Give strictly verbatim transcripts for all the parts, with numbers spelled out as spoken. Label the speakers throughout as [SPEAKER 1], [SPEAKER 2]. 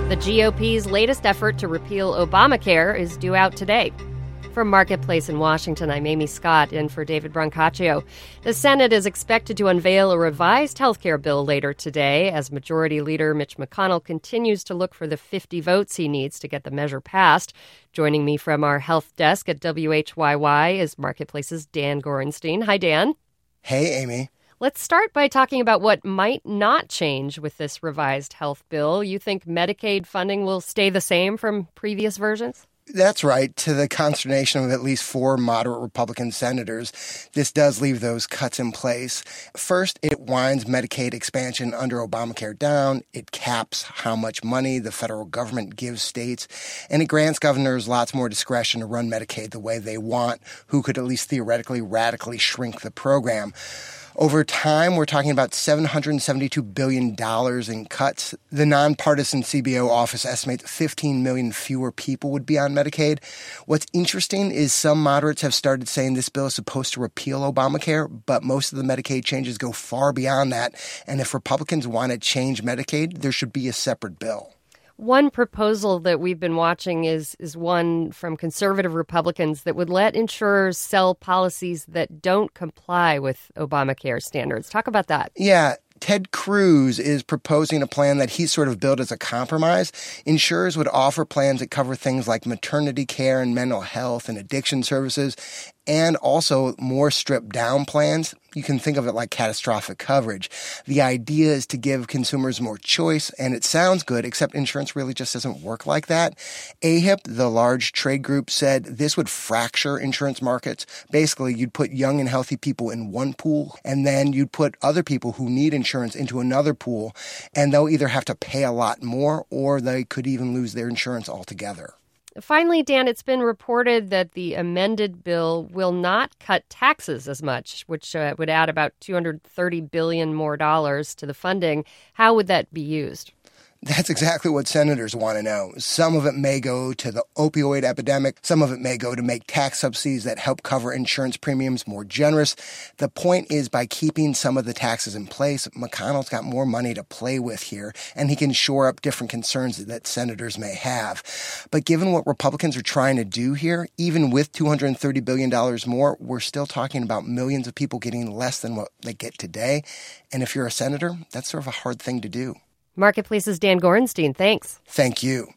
[SPEAKER 1] The G O P's latest effort to repeal Obamacare is due out today. From Marketplace in Washington, I'm Amy Scott, in for David Brancaccio. The Senate is expected to unveil a revised health care bill later today as Majority Leader Mitch McConnell continues to look for the fifty votes he needs to get the measure passed. Joining me from our health desk at W H Y Y is Marketplace's Dan Gorenstein. Hi, Dan.
[SPEAKER 2] Hey, Amy.
[SPEAKER 1] Let's start by talking about what might not change with this revised health bill. You think Medicaid funding will stay the same from previous versions?
[SPEAKER 2] That's right. To the consternation of at least four moderate Republican senators, this does leave those cuts in place. First, it winds Medicaid expansion under Obamacare down. It caps how much money the federal government gives states, and it grants governors lots more discretion to run Medicaid the way they want, who could at least theoretically radically shrink the program. Over time, we're talking about seven hundred seventy-two billion dollars in cuts. The nonpartisan C B O office estimates fifteen million fewer people would be on Medicaid. What's interesting is some moderates have started saying this bill is supposed to repeal Obamacare, but most of the Medicaid changes go far beyond that. And if Republicans want to change Medicaid, there should be a separate bill.
[SPEAKER 1] One proposal that we've been watching is is one from conservative Republicans that would let insurers sell policies that don't comply with Obamacare standards. Talk about that.
[SPEAKER 2] Yeah. Ted Cruz is proposing a plan that he's sort of built as a compromise. Insurers would offer plans that cover things like maternity care and mental health and addiction services, and also more stripped down plans. You can think of it like catastrophic coverage. The idea is to give consumers more choice, and it sounds good, except insurance really just doesn't work like that. A H I P, the large trade group, said this would fracture insurance markets. Basically, you'd put young and healthy people in one pool, and then you'd put other people who need insurance into another pool, and they'll either have to pay a lot more or they could even lose their insurance altogether.
[SPEAKER 1] Finally, Dan, it's been reported that the amended bill will not cut taxes as much, which uh, would add about two hundred thirty billion dollars more dollars to the funding. How would that be used?
[SPEAKER 2] That's exactly what senators want to know. Some of it may go to the opioid epidemic. Some of it may go to make tax subsidies that help cover insurance premiums more generous. The point is, by keeping some of the taxes in place, McConnell's got more money to play with here, and he can shore up different concerns that senators may have. But given what Republicans are trying to do here, even with two hundred thirty billion dollars more, we're still talking about millions of people getting less than what they get today. And if you're a senator, that's sort of a hard thing to do.
[SPEAKER 1] Marketplace's Dan Gorenstein, thanks.
[SPEAKER 2] Thank you.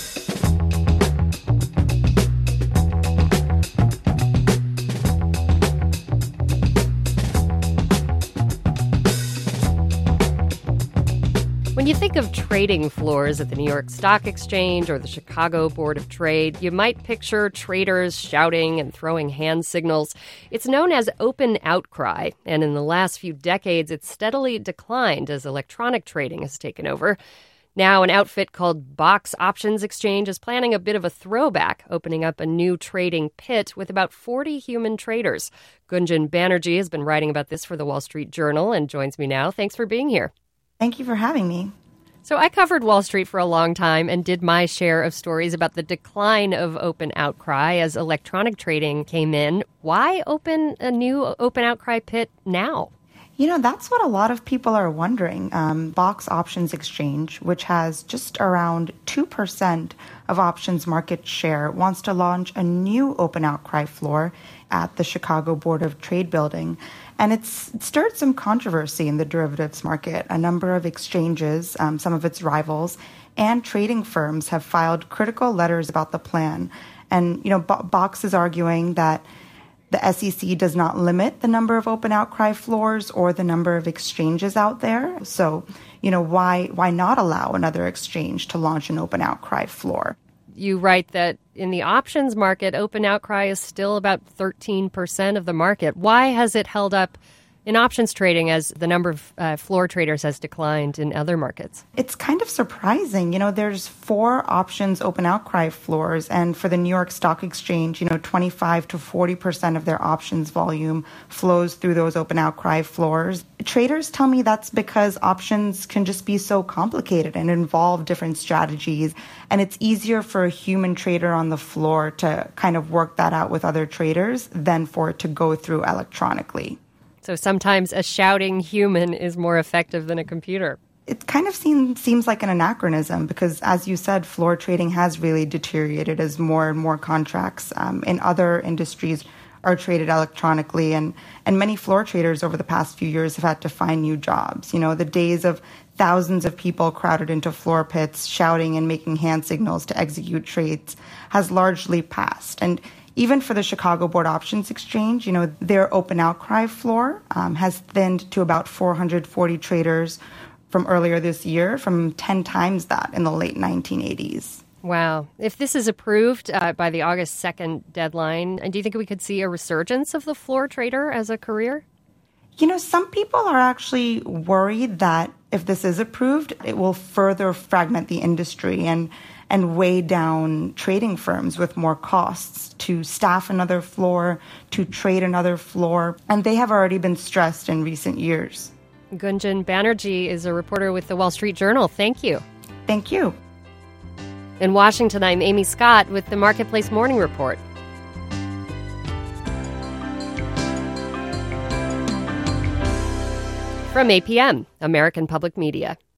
[SPEAKER 1] When you think of trading floors at the New York Stock Exchange or the Chicago Board of Trade, you might picture traders shouting and throwing hand signals. It's known as open outcry, and in the last few decades, it's steadily declined as electronic trading has taken over. Now, an outfit called Box Options Exchange is planning a bit of a throwback, opening up a new trading pit with about forty human traders. Gunjan Banerjee has been writing about this for the Wall Street Journal and joins me now. Thanks for being here.
[SPEAKER 3] Thank you for having me.
[SPEAKER 1] So I covered Wall Street for a long time and did my share of stories about the decline of open outcry as electronic trading came in. Why open a new open outcry pit now?
[SPEAKER 3] You know, that's what a lot of people are wondering. Um, Box Options Exchange, which has just around two percent of options market share, wants to launch a new open outcry floor at the Chicago Board of Trade building. And it's stirred some controversy in the derivatives market. A number of exchanges, um, some of its rivals, and trading firms have filed critical letters about the plan. And, you know, Bo- Box is arguing that the S E C does not limit the number of open outcry floors or the number of exchanges out there. So, you know, why why not allow another exchange to launch an open outcry floor?
[SPEAKER 1] You write that in the options market, open outcry is still about thirteen percent of the market. Why has it held up in options trading as the number of uh, floor traders has declined in other markets?
[SPEAKER 3] It's kind of surprising. You know, there's four options open outcry floors, and for the New York Stock Exchange, you know, twenty-five to forty percent of their options volume flows through those open outcry floors. Traders tell me that's because options can just be so complicated and involve different strategies, and it's easier for a human trader on the floor to kind of work that out with other traders than for it to go through electronically.
[SPEAKER 1] So sometimes a shouting human is more effective than a computer.
[SPEAKER 3] it kind of seem, seems like an anachronism because, as you said, floor trading has really deteriorated as more and more contracts um, in other industries are traded electronically. And, and many floor traders over the past few years have had to find new jobs. You know, the days of thousands of people crowded into floor pits, shouting and making hand signals to execute trades has largely passed. And even for the Chicago Board Options Exchange, you know, their open outcry floor um, has thinned to about four hundred forty traders from earlier this year, from ten times that in the late nineteen eighties.
[SPEAKER 1] Wow. If this is approved uh, by the August second deadline, do you think we could see a resurgence of the floor trader as a career?
[SPEAKER 3] You know, some people are actually worried that if this is approved, it will further fragment the industry and and weigh down trading firms with more costs to staff another floor, to trade another floor. And they have already been stressed in recent years.
[SPEAKER 1] Gunjan Banerjee is a reporter with the Wall Street Journal. Thank you.
[SPEAKER 3] Thank you.
[SPEAKER 1] In Washington, I'm Amy Scott with the Marketplace Morning Report. From A P M, American Public Media.